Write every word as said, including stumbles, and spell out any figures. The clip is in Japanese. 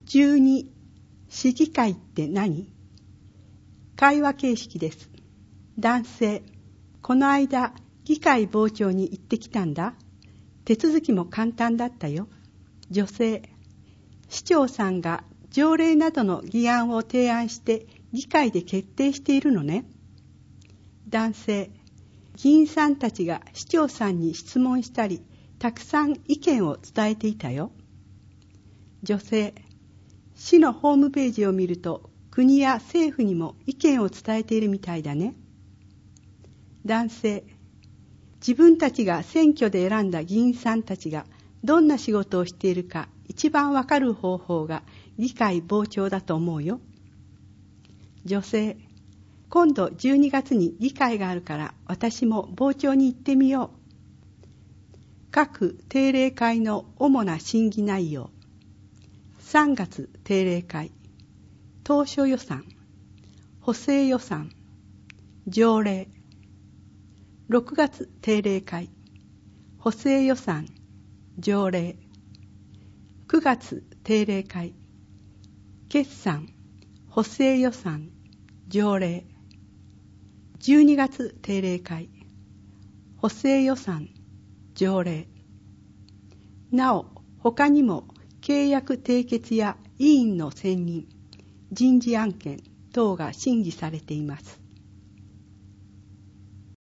じゅうに、市議会って何？会話形式です。男性、この間、議会傍聴に行ってきたんだ。手続きも簡単だったよ。女性、市長さんが条例などの議案を提案して議会で決定しているのね。男性、議員さんたちが市長さんに質問したり、たくさん意見を伝えていたよ。女性、市のホームページを見ると、国や政府にも意見を伝えているみたいだね。男性、自分たちが選挙で選んだ議員さんたちがどんな仕事をしているか一番わかる方法が議会傍聴だと思うよ。女性、今度じゅうにがつに議会があるから私も傍聴に行ってみよう。各定例会の主な審議内容。さんがつ定例会、当初予算、補正予算、条例。ろくがつ定例会、補正予算、条例。くがつ定例会、決算、補正予算、条例。じゅうにがつ定例会、補正予算、条例。なお、他にも契約締結や委員の選任、人事案件等が審議されています。